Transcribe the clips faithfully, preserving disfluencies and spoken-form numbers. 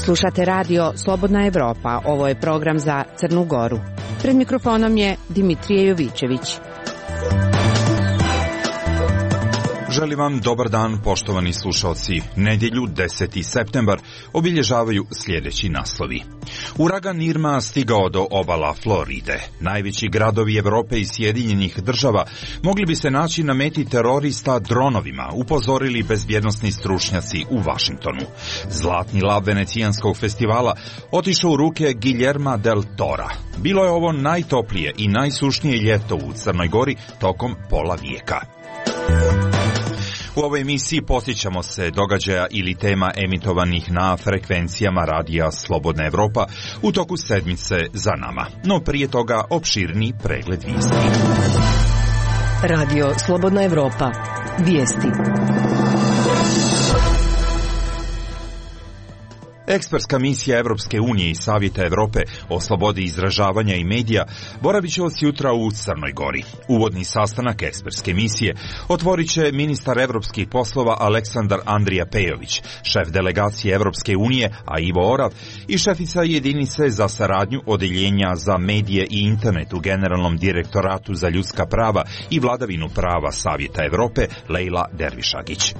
Slušate radio Slobodna Evropa, ovo je program za Crnu Goru. Pred mikrofonom je Dimitrije Jovićević. Želim vam dobar dan, poštovani slušalci. Nedjelju, deseti septembar, obilježavaju sljedeći naslovi. Uragan Irma stigao do obala Floride. Najveći gradovi Evrope i Sjedinjenih država mogli bi se naći na meti terorista dronovima, upozorili bezbjednosni stručnjaci u Vašingtonu. Zlatni lav Venecijanskog festivala otišao u ruke Guillerma del Tora. Bilo je ovo najtoplije i najsušnije ljeto u Crnoj Gori tokom pola vijeka. U ovoj emisiji posjećamo se događaja ili tema emitovanih na frekvencijama radija Slobodna Evropa u toku sedmice za nama. No prije toga opširni pregled vijesti. Radio Slobodna Evropa. Vijesti. Ekspertska misija Evropske unije i Savjeta Evrope o slobodi izražavanja i medija boravit će od jutra u Crnoj Gori. Uvodni sastanak ekspertske misije otvorit će ministar evropskih poslova Aleksandar Andrija Pejović, šef delegacije Evropske unije, a Ivo Orav, i šefica jedinice za saradnju odeljenja za medije i internet u Generalnom direktoratu za ljudska prava i vladavinu prava Savjeta Evrope Lejla Dervišagić.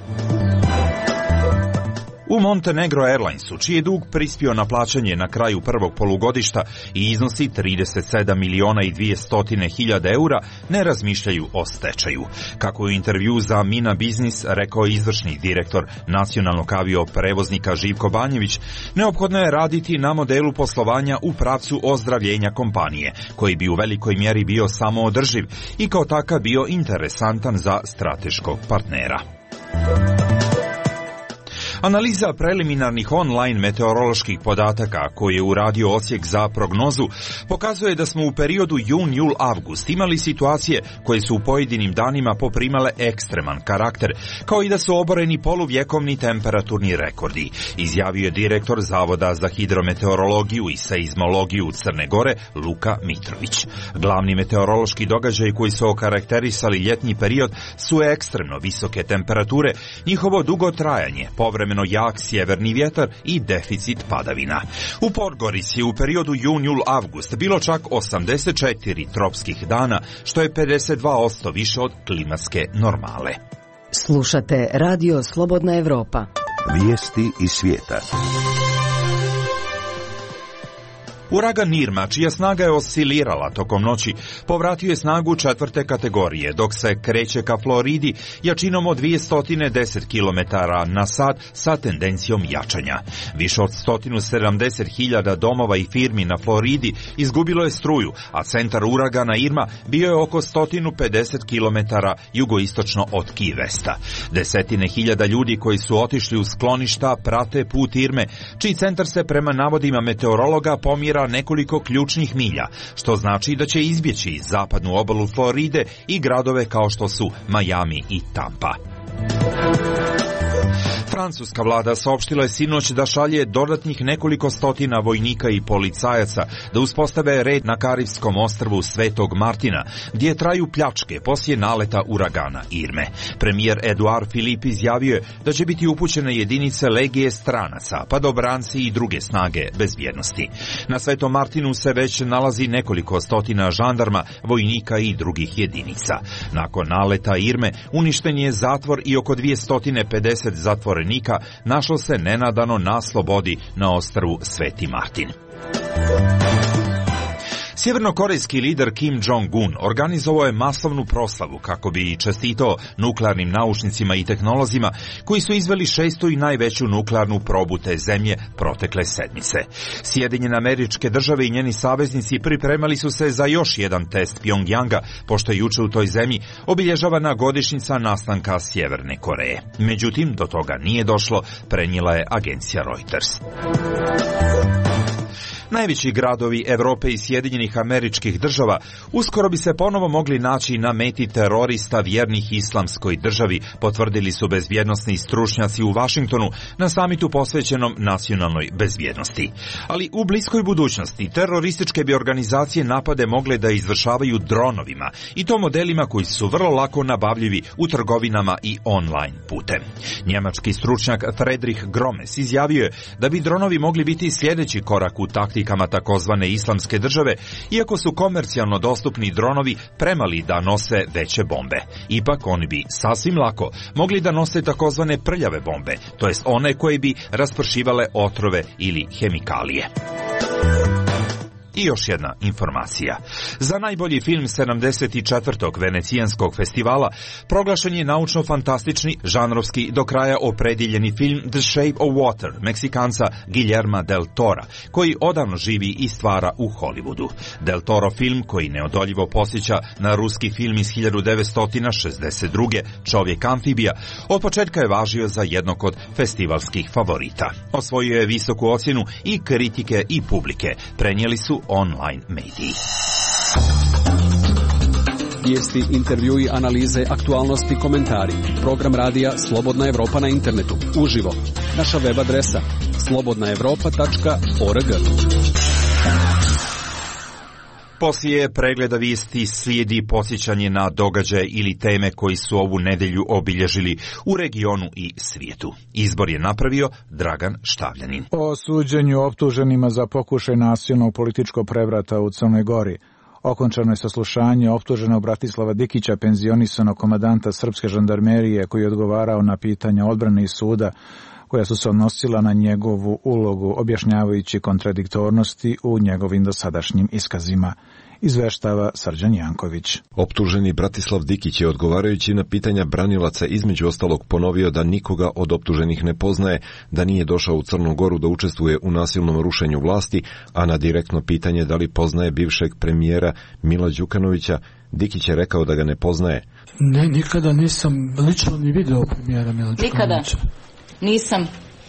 U Montenegro Airlinesu, čiji je dug prispio na plaćanje na kraju prvog polugodišta i iznosi trideset sedam miliona i dvjesto hiljada eura, ne razmišljaju o stečaju. Kako je u intervju za Mina Biznis rekao izvršni direktor nacionalnog avioprevoznika Živko Banjević, neophodno je raditi na modelu poslovanja u pravcu ozdravljenja kompanije, koji bi u velikoj mjeri bio samoodrživ i kao takav bio interesantan za strateškog partnera. Analiza preliminarnih online meteoroloških podataka koje je uradio Odsjek za prognozu pokazuje da smo u periodu jun, jul, avgust imali situacije koje su u pojedinim danima poprimale ekstreman karakter, kao i da su oboreni poluvjekovni temperaturni rekordi, izjavio je direktor Zavoda za hidrometeorologiju i seizmologiju Crne Gore Luka Mitrović. Glavni meteorološki događaji koji su okarakterisali ljetni period su ekstremno visoke temperature, njihovo dugo trajanje, povremeno jak sjeverni vjetar i deficit padavina. U Podgorici u periodu jun, jul, avgust bilo čak osamdeset četiri tropskih dana, što je pedeset dva posto više od klimatske normale. Slušate radio Slobodna Evropa. Vijesti iz svijeta. Uragan Irma, čija snaga je oscilirala tokom noći, povratio je snagu četvrte kategorije, dok se kreće ka Floridi jačinom od dvjesto deset kilometara na sat sa tendencijom jačanja. Više od sto sedamdeset hiljada domova i firmi na Floridi izgubilo je struju, a centar uragana Irma bio je oko sto pedeset kilometara jugoistočno od Key Westa. Desetine hiljada ljudi koji su otišli u skloništa prate put Irme, čiji centar se prema navodima meteorologa pomjera nekoliko ključnih milja, što znači da će izbjeći zapadnu obalu Floride i gradove kao što su Miami i Tampa. Francuska vlada saopštila je sinoć da šalje dodatnih nekoliko stotina vojnika i policajaca da uspostave red na Karibskom ostrvu Svetog Martina, gdje traju pljačke poslije naleta uragana Irme. Premijer Eduard Philippe izjavio je da će biti upućene jedinice legije stranaca, padobranci i druge snage bezbjednosti. Na Svetom Martinu se već nalazi nekoliko stotina žandarma, vojnika i drugih jedinica. Nakon naleta Irme uništen je zatvor i oko dvjesto pedeset zatvorenika našlo se nenadano na slobodi na ostrvu Sveti Martin. Sjevernokorejski lider Kim Jong-un organizovao je masovnu proslavu kako bi čestitao nuklearnim naučnicima i tehnolozima koji su izveli šestu i najveću nuklearnu probu te zemlje protekle sedmice. Sjedinjene Američke Države i njeni saveznici pripremali su se za još jedan test Pjongjanga, pošto je juče u toj zemlji obilježavana godišnjica nastanka Sjeverne Koreje. Međutim, do toga nije došlo, prenijela je agencija Reuters. Najveći gradovi Evrope i Sjedinjenih Američkih Država uskoro bi se ponovo mogli naći na meti terorista vjernih islamskoj državi, potvrdili su bezbjednosni stručnjaci u Vašingtonu na samitu posvećenom nacionalnoj bezbjednosti. Ali u bliskoj budućnosti terorističke bi organizacije napade mogle da izvršavaju dronovima, i to modelima koji su vrlo lako nabavljivi u trgovinama i online putem. Njemački stručnjak Friedrich Gromes izjavio je da bi dronovi mogli biti sljedeći korak u taktikama takozvane islamske države, iako su komercijalno dostupni dronovi premali da nose veće bombe. Ipak oni bi sasvim lako mogli da nose takozvane prljave bombe, to jest one koje bi raspršivale otrove ili hemikalije. I još jedna informacija. Za najbolji film sedamdeset četvrtog Venecijanskog festivala proglašen je naučno-fantastični, žanrovski, do kraja opredjeljeni film The Shape of Water Meksikanca Guillerma del Tora, koji odavno živi i stvara u Hollywoodu. Del Toro film, koji neodoljivo posjeća na ruski film iz hiljadu devetsto šezdeset druge Čovjek amfibija, od početka je važio za jednog od festivalskih favorita. Osvojio je visoku ocjenu i kritike i publike, prenijeli su online mediji. Vijesti, intervjui, analize, aktualnosti, komentari. Program radija Slobodna Evropa na internetu. Uživo. Naša web adresa slobodna evropa tačka org. Poslije pregleda vijesti slijedi podsjećanje na događaje ili teme koji su ovu nedelju obilježili u regionu i svijetu. Izbor je napravio Dragan Štavljanin. O suđenju optuženima za pokušaj nasilnog političkog prevrata u Crnoj Gori. Okončano je saslušanje optuženog Bratislava Dikića, penzionisanog komandanta srpske žandarmerije, koji je odgovarao na pitanja odbrane i suda koja su se odnosila na njegovu ulogu, objašnjavajući kontradiktornosti u njegovim dosadašnjim iskazima. Izveštava Srđan Janković. Optuženi Bratislav Dikić je, odgovarajući na pitanja branilaca, između ostalog ponovio da nikoga od optuženih ne poznaje, da nije došao u Crnu Goru da učestvuje u nasilnom rušenju vlasti, a na direktno pitanje da li poznaje bivšeg premijera Mila Đukanovića, Dikić je rekao da ga ne poznaje. Ne, nikada nisam lično ni video premijera Mila Đukanovića. Nikada. Nisam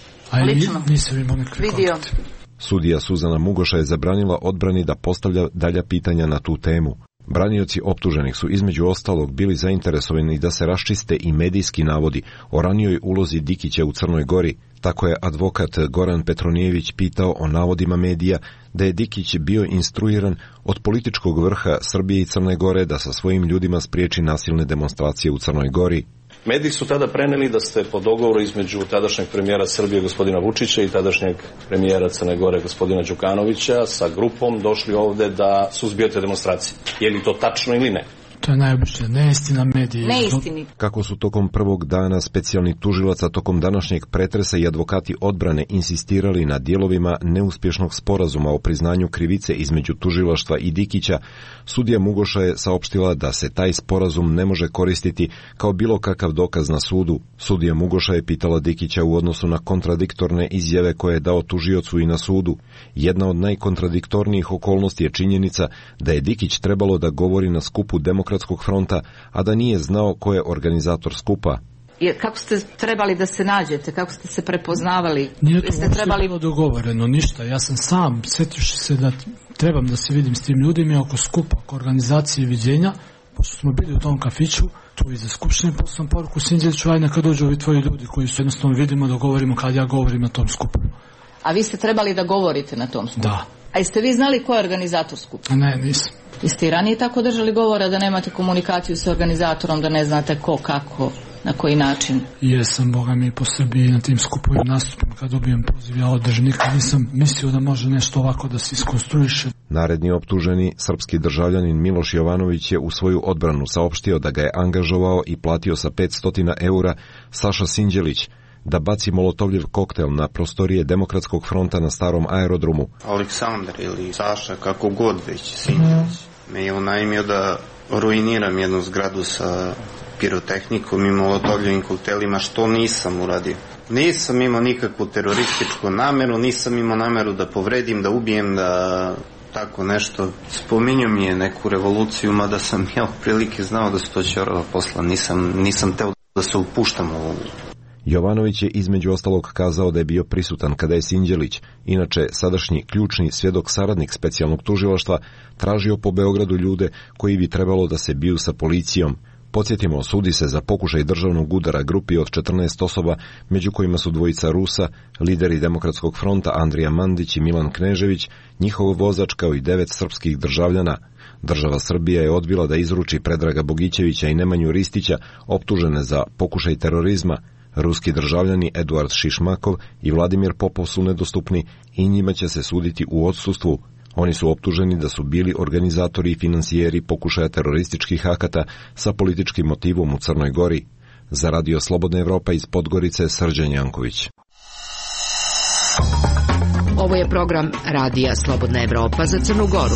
A lično nisam imao nekakve vidio. kontakte. Sudija Suzana Mugoša je zabranila odbrani da postavlja dalja pitanja na tu temu. Branioci optuženih su između ostalog bili zainteresovani da se raščiste i medijski navodi o ranijoj ulozi Dikića u Crnoj Gori. Tako je advokat Goran Petronijević pitao o navodima medija da je Dikić bio instruiran od političkog vrha Srbije i Crne Gore da sa svojim ljudima spriječi nasilne demonstracije u Crnoj Gori. Mediji su tada preneli da ste po dogovoru između tadašnjeg premijera Srbije gospodina Vučića i tadašnjeg premijera Crne Gore gospodina Đukanovića sa grupom došli ovde da suzbijete demonstracije. Je li to tačno ili ne? To je najobičnija neistina medija. Neistini. Kako su tokom prvog dana specijalni tužilaca tokom današnjeg pretresa i advokati odbrane insistirali na dijelovima neuspješnog sporazuma o priznanju krivice između tužilaštva i Dikića, sudija Mugoša je saopštila da se taj sporazum ne može koristiti kao bilo kakav dokaz na sudu. Sudija Mugoša je pitala Dikića u odnosu na kontradiktorne izjave koje je dao tužiocu i na sudu. Jedna od najkontradiktornijih okolnosti je činjenica da je Dikić trebalo da govori na skupu Demokratskog fronta, a da nije znao ko je organizator skupa. Jer kako ste trebali da se nađete, kako ste se prepoznavali? Nije to ste trebali... bilo dogovoreno, ništa. Ja sam sam, sjetioši se da trebam da se vidim s tim ljudima oko skupa, oko organizacije viđenja, pošto smo bili u tom kafiću, tu iza skupštine, pošto sam poruku Sinđeliću, aj neka dođu ovi tvoji ljudi koji su jednostavno vidimo, dogovorimo kad ja govorim na tom skupu. A vi ste trebali da govorite na tom skupu? Da. A jeste vi znali ko je organizator skupa? Ne, nisam. Jeste i ranije tako držali govora da nemate komunikaciju sa organizatorom, da ne znate ko, kako, na koji način? Jesam, Boga mi, po Srbiji na tim skupovim nastupima kad dobijem poziv, ja održim, nikad nisam mislio da može nešto ovako da se iskonstruiše. Naredni optuženi, srpski državljanin Miloš Jovanović, je u svoju odbranu saopštio da ga je angažovao i platio sa petsto eura Saša Sinđelić da baci molotovljev koktel na prostorije Demokratskog fronta na starom aerodromu. Aleksandar ili Saša, kako god već, Sinđelić, me je unajmio da ruiniram jednu zgradu sa pirotehnikom i molotovljevim koktelima, što nisam uradio. Nisam imao nikakvu terorističku nameru, nisam imao nameru da povredim, da ubijem, da tako nešto. Spominju mi je neku revoluciju, mada sam ja prilike znao da su to ćorava posla, nisam, nisam teo da se upuštam u ovu. Jovanović je između ostalog kazao da je bio prisutan kada je Sinđelić, inače sadašnji ključni svjedok saradnik specijalnog tužilaštva, tražio po Beogradu ljude koji bi trebalo da se biju sa policijom. Podsjetimo, sudi se za pokušaj državnog udara grupi od četrnaest osoba, među kojima su dvojica Rusa, lideri Demokratskog fronta Andrija Mandić i Milan Knežević, njihov vozač kao i devet srpskih državljana. Država Srbija je odbila da izruči Predraga Bogićevića i Nemanju Ristića, optužene za pokušaj terorizma. Ruski državljani Eduard Šišmakov i Vladimir Popov su nedostupni i njima će se suditi u odsustvu. Oni su optuženi da su bili organizatori i finansijeri pokušaja terorističkih akata sa političkim motivom u Crnoj Gori. Za Radio Slobodna Evropa iz Podgorice, Srđan Janković. Ovo je program Radija Slobodna Evropa za Crnu Goru.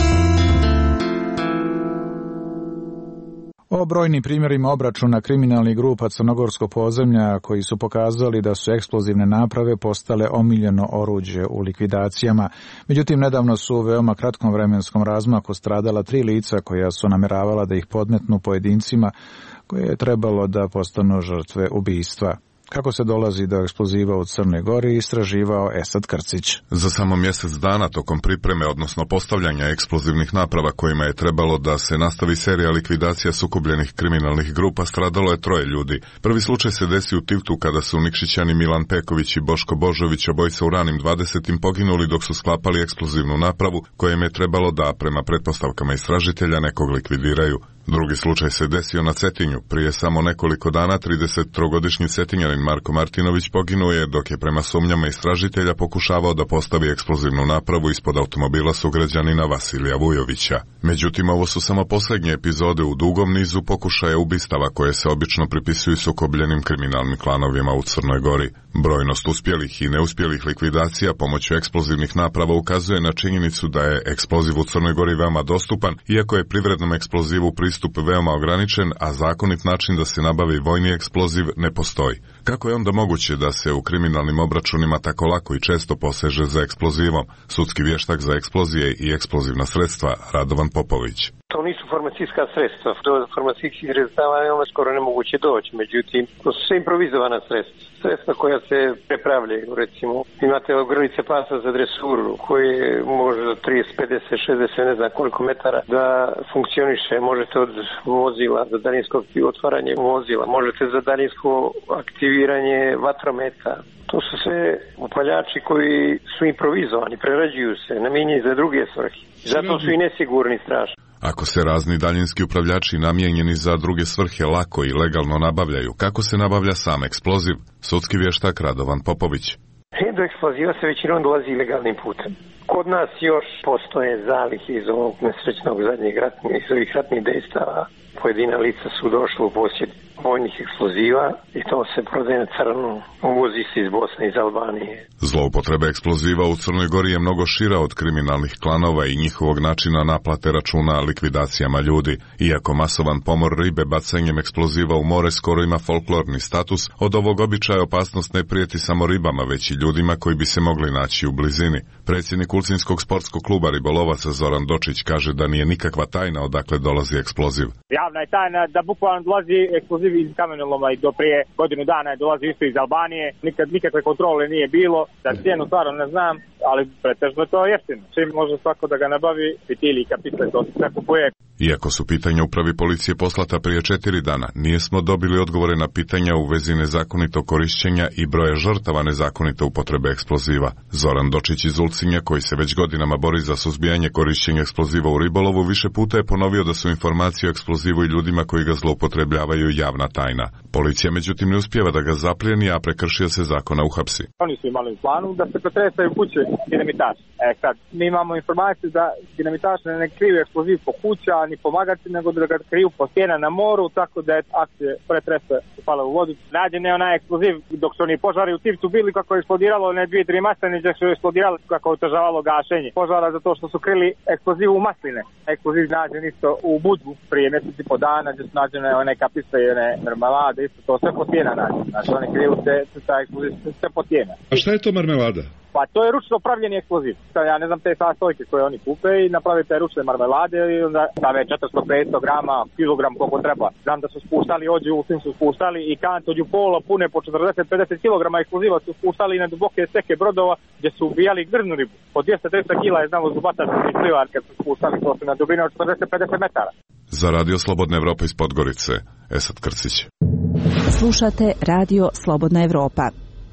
O brojnim primjerima obračuna kriminalnih grupa crnogorskog podzemlja koji su pokazali da su eksplozivne naprave postale omiljeno oruđe u likvidacijama. Međutim, nedavno su u veoma kratkom vremenskom razmaku stradala tri lica koja su nameravala da ih podmetnu pojedincima koje je trebalo da postanu žrtve ubistva. Kako se dolazi do eksploziva u Crnoj Gori, istraživao Esad Krcić. Za samo mjesec dana tokom pripreme, odnosno postavljanja eksplozivnih naprava kojima je trebalo da se nastavi serija likvidacija sukobljenih kriminalnih grupa, stradalo je troje ljudi. Prvi slučaj se desi u Tivtu kada su Nikšićani Milan Peković i Boško Božović, obojica u ranim dvadesetim, poginuli dok su sklapali eksplozivnu napravu kojem je trebalo da, prema pretpostavkama istražitelja, nekog likvidiraju. Drugi slučaj se desio na Cetinju. Prije samo nekoliko dana tridesettrogodišnji Cetinjanin Marko Martinović poginuo je dok je prema sumnjama istražitelja pokušavao da postavi eksplozivnu napravu ispod automobila sugrađanina Vasilija Vujovića. Međutim, ovo su samo posljednje epizode u dugom nizu pokušaja ubistava koje se obično pripisuju sukobljenim kriminalnim klanovima u Crnoj Gori. Brojnost uspjelih i neuspjelih likvidacija pomoću eksplozivnih naprava ukazuje na činjenicu da je eksploziv u Crnoj Gori veoma dostupan, iako je privrednom eksplozivu pristup veoma ograničen, a zakonit način da se nabavi vojni eksploziv ne postoji. Kako je onda moguće da se u kriminalnim obračunima tako lako i često poseže za eksplozivom? Sudski vještak za eksplozije i eksplozivna sredstva Radovan Popović. To nisu farmacijska sredstva. Do farmacijskih sredstava je ono skoro nemoguće doći. Međutim, to su sve improvizovana sredstva. Sredstva koja se prepravljaju. Recimo, imate ogrlice pasa za dresuru koje može do trideset, pedeset, šezdeset, ne znam koliko metara da funkcioniše. Možete od vozila za daljinsko otvaranje vozila. Možete za daljinsko aktiviranje vatrometa. To su sve upaljači koji su improvizovani, prerađuju se, namijenjeni za druge svrhe. Zato su i nesigurni strašno. Ako se razni daljinski upravljači namijenjeni za druge svrhe lako i legalno nabavljaju, kako se nabavlja sam eksploziv? Sudski vještak Radovan Popović. Do eksploziva se većinom dolazi ilegalnim putem. Kod nas još postoje zalihe iz ovog nesrećnog zadnjeg ratnih, iz ovih ratnih dejstava. Pojedina lica su došli u posjed vojnih eksploziva i to se prodaje na crno, uvozi se iz Bosne i iz Albanije. Zloupotreba eksploziva u Crnoj Gori je mnogo šira od kriminalnih klanova i njihovog načina naplate računa likvidacijama ljudi. Iako masovan pomor ribe bacanjem eksploziva u more skoro ima folklorni status, od ovog običaja opasnost ne prijeti samo ribama, već i ljudima koji bi se mogli naći u blizini. Predsjednik Ulcinskog sportskog kluba ribolovaca Zoran Dočić kaže da nije nikakva tajna odakle dolazi eksploziv. Javna je tajna da bukvalno dolazi eksploziv iz kamenoloma i do prije godinu dana je dolazi isto iz Albanije. Nikad nikakve kontrole nije bilo, da cijenu stvarno ne znam, ali pretežno je to jeftino. Čim može svako da ga nabavi, pitili i kapice, to se sve kupuje. Iako su pitanja upravi policije poslata prije četiri dana, nismo dobili odgovore na pitanja u vezi nezakonito korišćenja i broja žrtava nezakonite upotrebe eksploziva. Zoran Dočić iz Ulcinja, koji se već godinama bori za suzbijanje korišćenja eksploziva u ribolovu, više puta je ponovio da su informacije o eksplozivu i ljudima koji ga zloupotrebljavaju javna tajna. Policija međutim ne uspijeva da ga zaplijeni, a prekršio se zakona uhapsi. Oni su imali u planu da se pretresaju kuće dinamitaši. E sad, mi imamo informaciju da dinamitaši ne kriju eksploziv po kuća, ni po magacinu, nego da ga kriju po stjena na moru, tako da je akcije pretrese upala u vodu. Nađen je onaj eksploziv dok su oni požari u Tivtu bili kako je eksplodiralo ne dvije, tri masline, gdje su eksplodirali kako je otežavalo gašenje požara zato što su krili eksploziv u masline. Eksploziv nađen isto u Budvu prije mjeseci po dana, gdje su nađene one kapice i one marmelade, isto to sve po stjena nađen. Znači oni kriju se, se ta eksploziv sve po stjena. A šta je to marmelada? Pa to je ručno pravljeni eksploziv. Ja ne znam te sastojke koje oni kupe i naprave te ručne marmelade i onda stave četiristo petsto grama, kilogram koliko treba. Znam da su spuštali ođu, u svim su spuštali i kant ođu polo pune po četrdeset pedeset kilograma eksploziva su spuštali na duboke steke brodova gdje su ubijali grdnu ribu. Po dvjesto trista kila je znamo zubatac i plivar kad su spuštali to su na dubine od četrdeset pedeset metara. Za Radio Slobodna Evropa iz Podgorice, Esad Krcić. Slušate Radio Slobodna Evropa.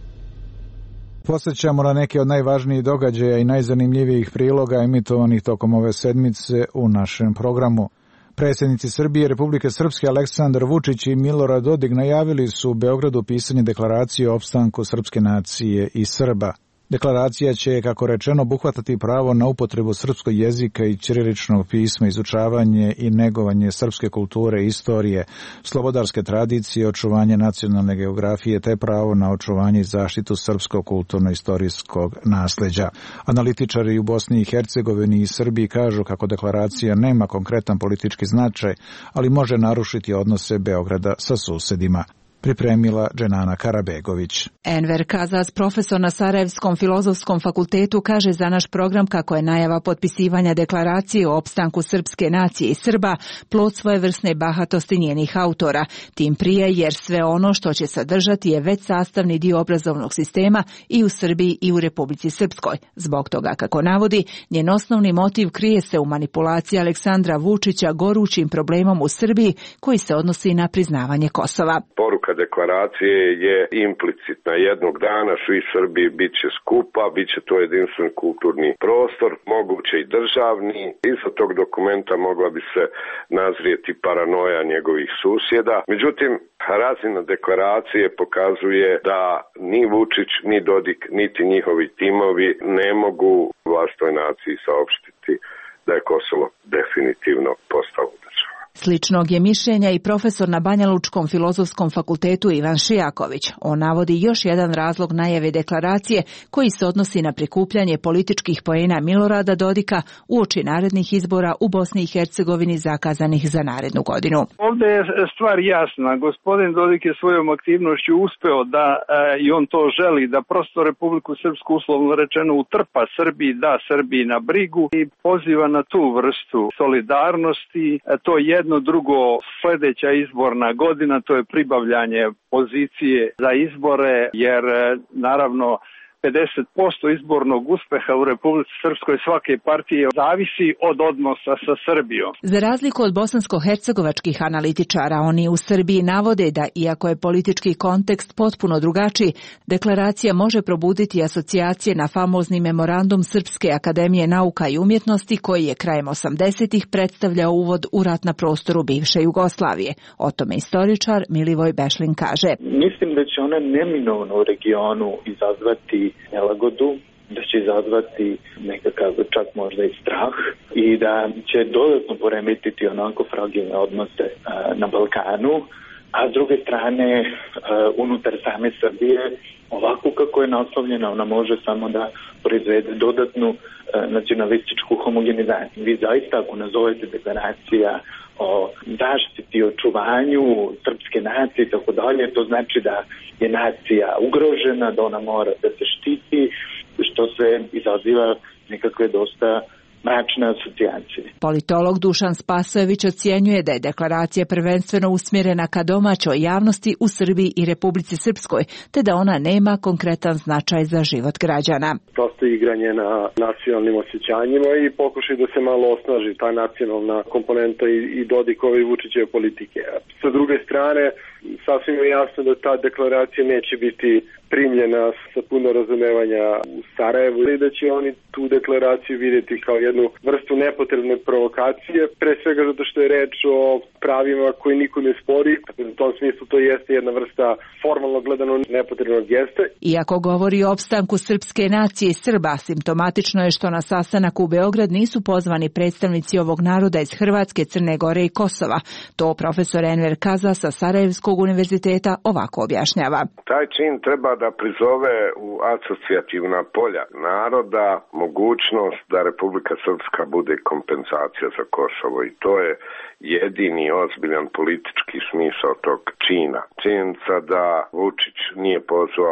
Posjećamo na neke od najvažnijih događaja i najzanimljivijih priloga emitovanih tokom ove sedmice u našem programu. Predsjednici Srbije i Republike Srpske Aleksandar Vučić i Milorad Dodik najavili su u Beogradu pisanje deklaracije o opstanku srpske nacije i Srba. Deklaracija će, kako rečeno, obuhvatati pravo na upotrebu srpskog jezika i ćiriličnog pisma, izučavanje i negovanje srpske kulture i istorije, slobodarske tradicije, očuvanje nacionalne geografije te pravo na očuvanje i zaštitu srpskog kulturno-istorijskog nasleđa. Analitičari u Bosni i Hercegovini i Srbiji kažu kako deklaracija nema konkretan politički značaj, ali može narušiti odnose Beograda sa susedima. Pripremila Dženana Karabegović. Enver Kazas, profesor na Sarajevskom filozofskom fakultetu, kaže za naš program kako je najava potpisivanja deklaracije o opstanku srpske nacije i Srba plod svojevrsne bahatosti njenih autora, tim prije jer sve ono što će sadržati je već sastavni dio obrazovnog sistema i u Srbiji i u Republici Srpskoj. Zbog toga, kako navodi, njen osnovni motiv krije se u manipulaciji Aleksandra Vučića gorućim problemom u Srbiji koji se odnosi na priznavanje Kosova. Poruka deklaracije je implicitna. Jednog dana svi Srbi bit će skupa, bit će to jedinstven kulturni prostor, moguće i državni. Iza tog dokumenta mogla bi se nazrijeti paranoja njegovih susjeda. Međutim, razina deklaracije pokazuje da ni Vučić, ni Dodik, niti njihovi timovi ne mogu vlastnoj naciji saopštiti da je Kosovo definitivno postalo država. Sličnog je mišljenja i profesor na Banjalučkom filozofskom fakultetu Ivan Šijaković. On navodi još jedan razlog najave deklaracije koji se odnosi na prikupljanje političkih poena Milorada Dodika uoči narednih izbora u Bosni i Hercegovini zakazanih za narednu godinu. Ovdje je stvar jasna. Gospodin Dodik je svojom aktivnošću uspeo da, e, i on to želi, da prosto Republiku Srpsku uslovno rečeno utrpa Srbiji, da Srbiji na brigu i poziva na tu vrstu solidarnosti. E, to je jedno drugo, sljedeća izborna godina, to je pribavljanje pozicije za izbore, jer naravno pedeset posto izbornog uspeha u Republici Srpskoj svake partije zavisi od odnosa sa Srbijom. Za razliku od bosansko-hercegovačkih analitičara, oni u Srbiji navode da, iako je politički kontekst potpuno drugačiji, deklaracija može probuditi asocijacije na famozni memorandum Srpske akademije nauka i umjetnosti koji je krajem osamdesetih predstavljao uvod u rat na prostoru bivše Jugoslavije. O tome istoričar Milivoj Bešlin kaže. Mislim da će ona neminovno u regionu izazvati nelagodu, da će izazvati nekakav čak možda i strah i da će dodatno poremetiti onako fragilne odnose uh, na Balkanu, a s druge strane uh, unutar same Srbije ovako kako je naslovljena ona može samo da proizvede dodatnu uh, nacionalističku homogenizaciju. Vi zaista ako nazovete deklaracija o zaštiti i očuvanju srpske nacije i tako dalje, to znači da je nacija ugrožena, da ona mora da se štiti, što se izaziva nekakve dosta mračne asocijacije. Politolog Dušan Spasojević ocjenjuje da je deklaracija prvenstveno usmjerena ka domaćoj javnosti u Srbiji i Republici Srpskoj, te da ona nema konkretan značaj za život građana. Prosto igranje na nacionalnim osjećanjima i pokušaj da se malo osnaži ta nacionalna komponenta i, i Dodikove i Vučićeve politike. Sa druge strane, sasvim je jasno da ta deklaracija neće biti primljena sa puno razumevanja u Sarajevu i da će oni tu deklaraciju vidjeti kao jednu vrstu nepotrebne provokacije, pre svega zato što je reč o pravima koji niko ne spori. U tom smislu to jeste jedna vrsta formalno gledano nepotrebnog gesta. Iako govori o opstanku srpske nacije i Srba, simptomatično je što na sastanak u Beograd nisu pozvani predstavnici ovog naroda iz Hrvatske, Crne Gore i Kosova. To profesor Enver Kaza sa Sarajevskog univerziteta ovako objašnjava. Taj čin treba da prizove u asocijativna polja naroda mogućnost da Republika Srpska bude kompenzacija za Kosovo i to je jedini ozbiljan politički smisao tog čina. Činjenica da Vučić nije pozvao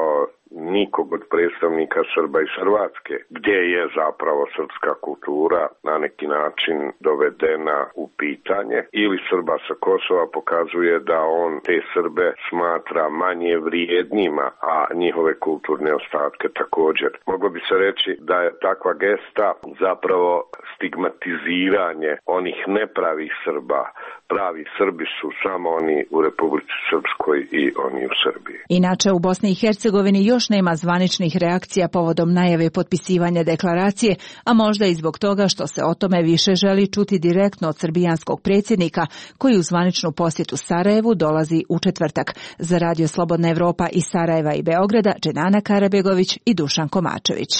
nikog od predstavnika Srba iz Hrvatske, gdje je zapravo srpska kultura na neki način dovedena u pitanje, ili Srba sa Kosova pokazuje da on te Srbe smatra manje vrijednima, a njihove kulturne ostatke također. Moglo bi se reći da je takva gesta zapravo stigmatiziranje onih nepravih Srba. Pravi Srbi su samo oni u Republici Srpskoj i oni u Srbiji. Inače, u Bosni i Hercegovini još nema zvaničnih reakcija povodom najave potpisivanja deklaracije, a možda i zbog toga što se o tome više želi čuti direktno od srbijanskog predsjednika, koji u zvaničnu posjetu Sarajevu dolazi u četvrtak. Za Radio Slobodna Evropa iz Sarajeva i Beograda, Dženana Karabegović i Dušan Komačević.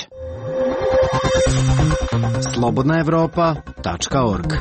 slobodna evropa tačka org.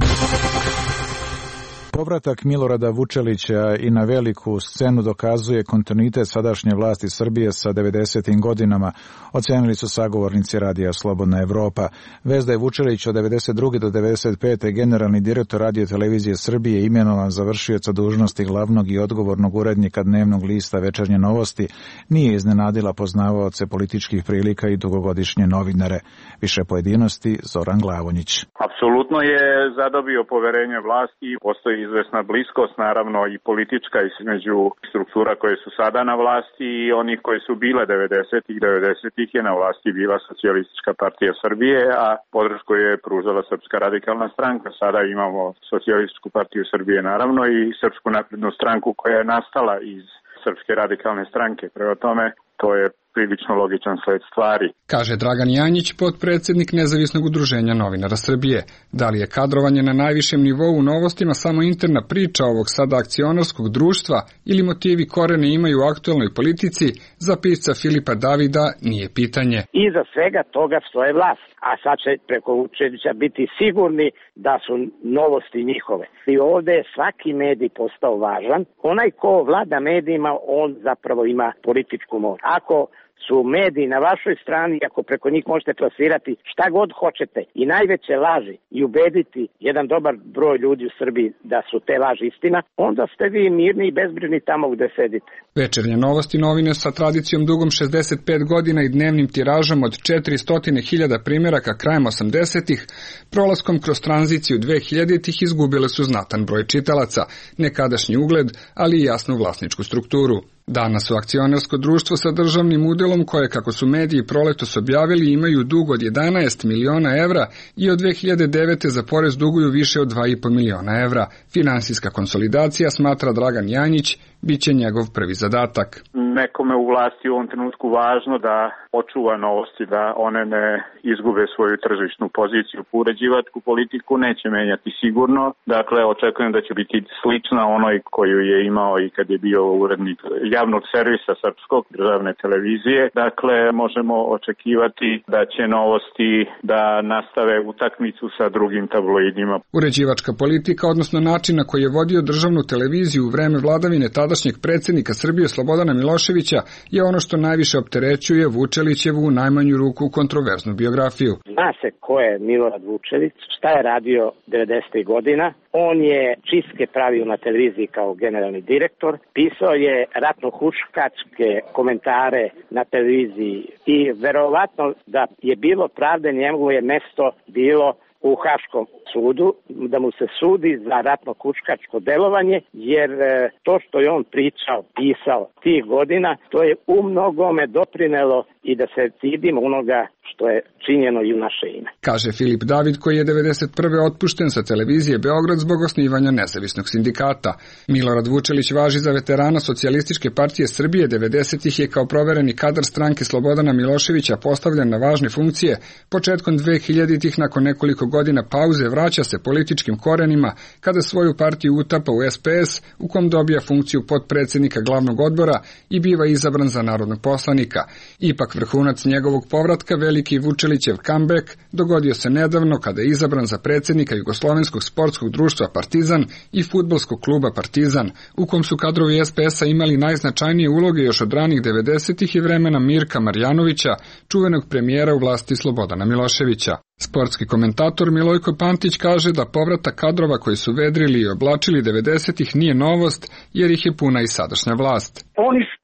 Povratak Milorada Vučelića i na veliku scenu dokazuje kontinuitet sadašnje vlasti Srbije sa devedesetim godinama, ocenili su sagovornici Radija Slobodna Evropa. Vez da je Vučelić od devedeset druge do devedeset pete generalni direktor Radio televizije Srbije imenovan za vršioca dužnosti glavnog i odgovornog urednika dnevnog lista Večernje novosti nije iznenadila poznavaoce političkih prilika i dugogodišnje novinare. Više pojedinosti Zoran Glavonjić. Apsolutno je zadobio poverenje vlasti i postoji izvesna bliskost, naravno i politička, između struktura koje su sada na vlasti i onih koje su bile devedesetih. devedesetih je na vlasti bila Socijalistička partija Srbije, a podršku je pružala Srpska radikalna stranka. Sada imamo Socijalističku partiju Srbije, naravno, i Srpsku naprednu stranku koja je nastala iz Srpske radikalne stranke. Prema tome, to je prilično logičan sled stvari. Kaže Dragan Janjić, potpredsjednik Nezavisnog udruženja novinara Srbije. Da li je kadrovanje na najvišem nivou u novostima samo interna priča ovog sada akcionarskog društva ili motivi korene imaju u aktuelnoj politici, za pisca Filipa Davida nije pitanje. Iza svega toga stoje vlast, a sad će preko Vučelića biti sigurni da su novosti njihove. I ovdje je svaki medij postao važan. Onaj ko vlada medijima, on zapravo ima političku moć. Ako su mediji na vašoj strani, ako preko njih možete plasirati šta god hoćete i najveće laži i ubediti jedan dobar broj ljudi u Srbiji da su te laži istina, onda ste vi mirni i bezbrižni tamo gde sedite. Večernje novosti, novine sa tradicijom dugom šezdeset pet godina i dnevnim tiražom od četiristo hiljada primjeraka krajem osamdesetih, prolaskom kroz tranziciju dvehiljaditih izgubile su znatan broj čitalaca, nekadašnji ugled, ali i jasnu vlasničku strukturu. Danas su akcionarsko društvo sa državnim udelom koje, kako su mediji proletos objavili, imaju dug od jedanaest miliona evra i od dve hiljade devete. za porez duguju više od dva i po miliona evra. Finansijska konsolidacija, smatra Dragan Janjić, bit će njegov prvi zadatak. Nekome u vlasti u ovom trenutku važno da očuva novosti, da one ne izgube svoju tržišnu poziciju. Uređivačku politiku neće menjati sigurno. Dakle, očekujem da će biti slična onoj koju je imao i kad je bio urednik javnog servisa Srpskog državne televizije. Dakle, možemo očekivati da će novosti da nastave utakmicu sa drugim tabloidima. Uređivačka politika, odnosno način na koji je vodio državnu televiziju u vreme vladavine tadašnjeg predsjednika Srbije Slobodana Miloševića, je ono što najviše opterećuje Vučelićevu u najmanju ruku kontroverznu biografiju. Zna se ko je Milorad Vučelić, šta je radio devedesetih godina. On je čistke pravio na televiziji kao generalni direktor, pisao je ratno-huškačke komentare na televiziji i verovatno da je bilo pravde, njegovo je mesto bilo u Haškom sudu, da mu se sudi za ratno-huškačko delovanje, jer to što je on pričao, pisao tih godina, to je u mnogome doprinelo i da se stidimo onoga što je činjeno i u naše ime. Kaže Filip David, koji je devedeset prve otpušten sa televizije Beograd zbog osnivanja nezavisnog sindikata. Milorad Vučelić važi za veterana Socijalističke partije Srbije. devedesetih je kao provereni kadar stranke Slobodana Miloševića postavljen na važne funkcije. Početkom dvehiljaditih, nakon nekoliko godina pauze, vraća se političkim korenima kada svoju partiju utapa u es pe es, u kom dobija funkciju potpredsjednika glavnog odbora i biva izabran za narodnog poslanika. Ipak vrhunac njegovog povratka, veliki Vučelićev comeback, dogodio se nedavno kada je izabran za predsjednika Jugoslovenskog sportskog društva Partizan i fudbalskog kluba Partizan, u kom su kadrovi es pe es-a imali najznačajnije uloge još od ranih devedesetih i vremena Mirka Marjanovića, čuvenog premijera u vlasti Slobodana Miloševića. Sportski komentator Milojko Pantić kaže da povratak kadrova koji su vedrili i oblačili devedesetih nije novost, jer ih je puna i sadašnja vlast. Oni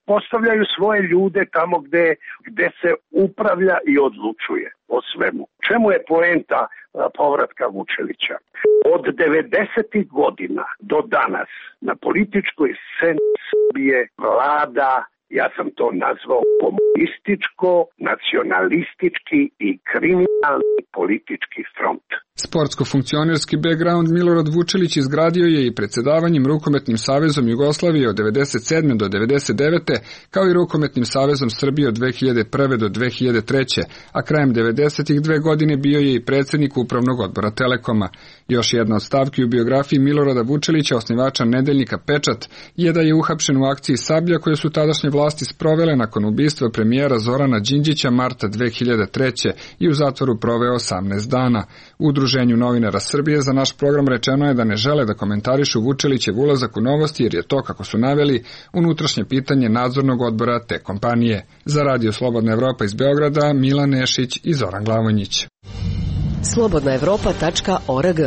postavljaju svoje ljude tamo gde, gde se upravlja i odlučuje o svemu. Čemu je poenta povratka Vučelića? Od devedesetih godina do danas na političkoj sceni Srbije vlada, ja sam to nazvao komunističko, nacionalistički i kriminalni politički front. Sportsko-funkcionerski background Milorad Vučelić izgradio je i predsjedavanjem Rukometnim savezom Jugoslavije od devedeset sedme do devedeset devete kao i Rukometnim savezom Srbije od dve hiljade prve do dve hiljade treće, a krajem devedesetih dve godine bio je i predsjednik upravnog odbora Telekoma. Još jedna od stavki u biografiji Milorada Vučelića, osnivača nedeljnika Pečat, je da je uhapšen u akciji Sablja koje su tadašnje vlasti sprovele nakon ubistva premijera Zorana Đinđića marta dve hiljade treće i u zatvoru proveo osamnaest dana. Udruženju novinara Srbije za naš program rečeno je da ne žele da komentarišu Vučelićev ulazak u Novosti jer je to, kako su naveli, unutrašnje pitanje nadzornog odbora te kompanije. Za Radio Slobodna Evropa iz Beograda, Milan Nešić i Zoran Glavonjić. slobodna evropa tačka org.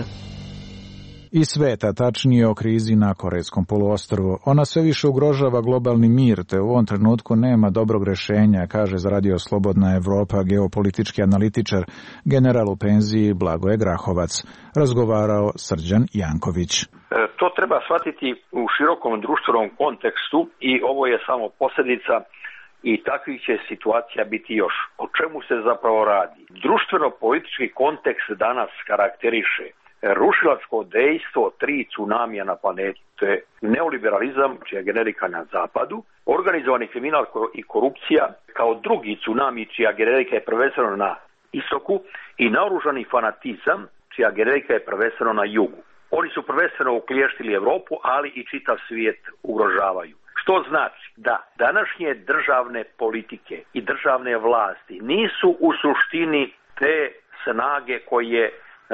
I sveta, tačnije o krizi na Korejskom poluostrvu. Ona sve više ugrožava globalni mir, te u ovom trenutku nema dobrog rešenja, kaže za Radio Slobodna Evropa geopolitički analitičar, general u penziji Blagoje Grahovac. Razgovarao Srđan Janković. To treba shvatiti u širokom društvenom kontekstu i ovo je samo posljedica i takvih će situacija biti još. O čemu se zapravo radi? Društveno-politički kontekst danas karakteriše rušilačko dejstvo tri tsunamija na planeti. To je neoliberalizam, čija generika na zapadu, organizovani kriminal i korupcija kao drugi tsunami, čija generika je prvenstveno na istoku, i naoružani fanatizam, čija generika je prvenstveno na jugu. Oni su prvenstveno ukliještili Europu, ali i čitav svijet ugrožavaju. Što znači da današnje državne politike i državne vlasti nisu u suštini te snage koje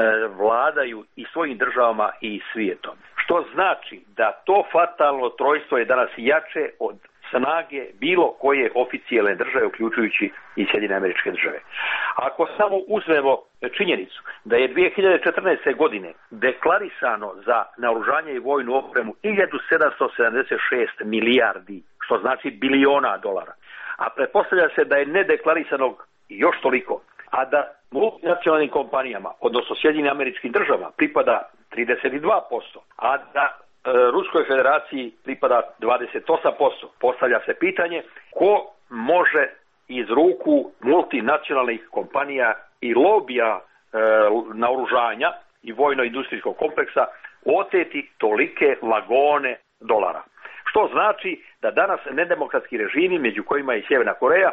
vladaju i svojim državama i svijetom. Što znači da to fatalno trojstvo je danas jače od snage bilo koje oficijelne države, uključujući i Sjedinjene Američke Države. Ako samo uzmemo činjenicu da je dvije hiljade četrnaeste. godine deklarisano za naoružanje i vojnu opremu hiljadu sedamsto sedamdeset šest milijardi, što znači biliona dolara, a pretpostavlja se da je nedeklarisanog još toliko, a da multinacionalnim kompanijama, odnosno Sjedinjenim Američkim Državama, pripada trideset dva posto, a da e, Ruskoj Federaciji pripada dvadeset osam posto. Postavlja se pitanje ko može iz ruku multinacionalnih kompanija i lobija e, naoružanja i vojno-industrijskog kompleksa oteti tolike vagone dolara. Što znači da danas nedemokratski režimi, među kojima je i Sjeverna Koreja,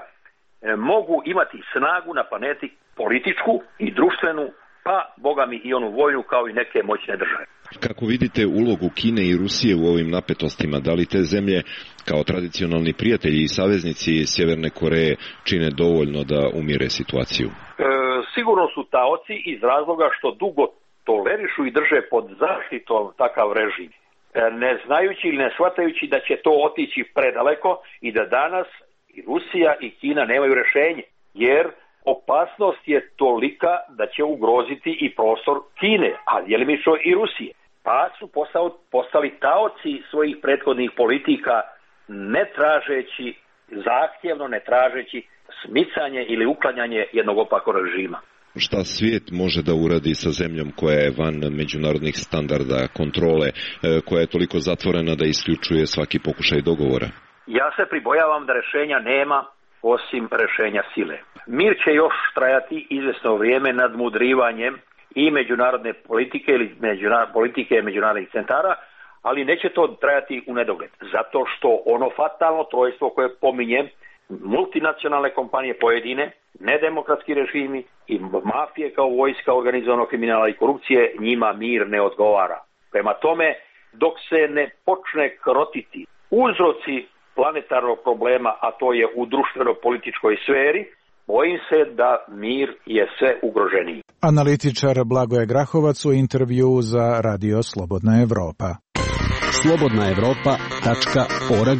mogu imati snagu na planeti političku i društvenu, pa boga mi i onu vojnu kao i neke moćne države. Kako vidite ulogu Kine i Rusije u ovim napetostima? Da li te zemlje kao tradicionalni prijatelji i saveznici Sjeverne Koreje čine dovoljno da umire situaciju? E, sigurno su taoci iz razloga što dugo tolerišu i drže pod zaštitom takav režim, e, ne znajući ili ne shvatajući da će to otići predaleko i da danas i Rusija i Kina nemaju rješenje, jer opasnost je tolika da će ugroziti i prostor Kine, a djelimično i Rusije. Pa su postao, postali taoci svojih prethodnih politika, ne tražeći, zahtjevno ne tražeći smicanje ili uklanjanje jednog opakog režima. Šta svijet može da uradi sa zemljom koja je van međunarodnih standarda, kontrole, koja je toliko zatvorena da isključuje svaki pokušaj dogovora? Ja se pribojavam da rješenja nema osim rješenja sile. Mir će još trajati izvjesno vrijeme nadmudrivanjem i međunarodne politike ili međunar, politike međunarodnih centara, ali neće to trajati u nedogled. Zato što ono fatalno trojstvo koje pominjem, multinacionalne kompanije pojedine, nedemokratski režimi i mafije kao vojska organizovanog kriminala i korupcije, njima mir ne odgovara. Prema tome, dok se ne počne krotiti uzroci planetarnog problema, a to je u društveno-političkoj sferi, bojim se da mir je sve ugroženiji. Analitičar Blagoje Grahovac u intervju za Radio Slobodna Evropa. slobodna evropa tačka org.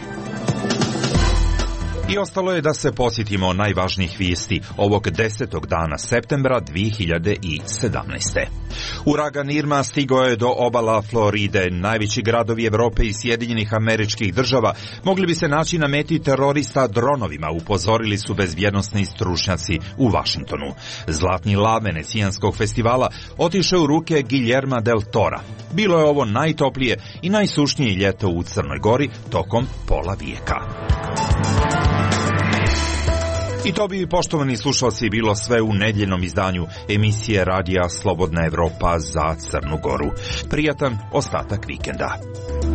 I ostalo je da se posjetimo najvažnijih vijesti ovog desetog dana septembra dvije hiljade sedamnaeste. Uragan Irma stigao je do obala Floride. Najveći gradovi Evrope i Sjedinjenih Američkih Država mogli bi se naći na meti terorista dronovima, upozorili su bezbjednosni stručnjaci u Vašingtonu. Zlatni lav Venecijanskog festivala otišao u ruke Guillerma del Tora. Bilo je ovo najtoplije i najsušnije ljeto u Crnoj Gori tokom pola vijeka. I to bi, poštovani slušalci, bilo sve u nedjeljnom izdanju emisije Radija Slobodna Evropa za Crnu Goru. Prijatan ostatak vikenda.